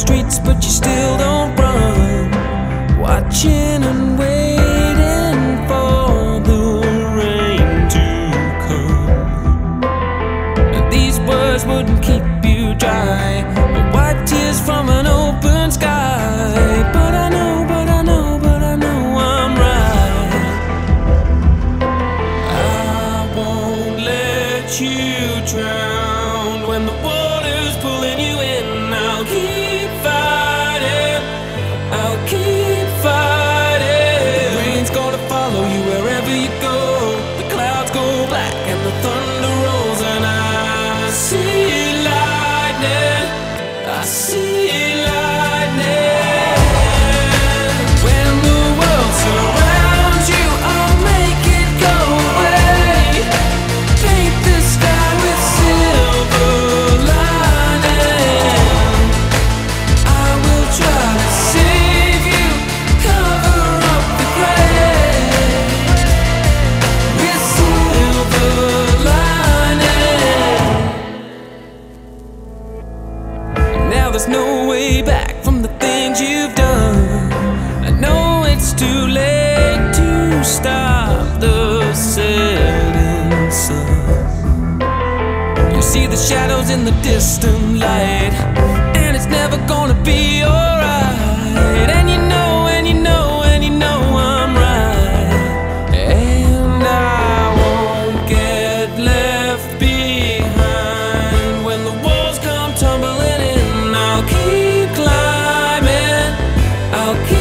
streets, but you still don't run. Watching and waiting for the rain to come. These words wouldn't keep you dry, but wipe tears from an open sky. But I know I'm right. I won't let you drown when the water's pulling you in. I'll keep fighting, I'll keep fighting. The rain's gonna follow you wherever you go. The clouds go black and the thunder rolls, and I see lightning, I see lightning. When the world surrounds you, I'll make it go away. Paint the sky with silver lining. I will try to save you, cover up the gray with silver lining. Now there's no way back from the things you've done. I know it's too late to stop the setting sun. You see the shadows in the distant light, and it's never gonna be alright. And you know I'm right. And I won't get left behind when the walls come tumbling in. I'll keep climbing, I'll keep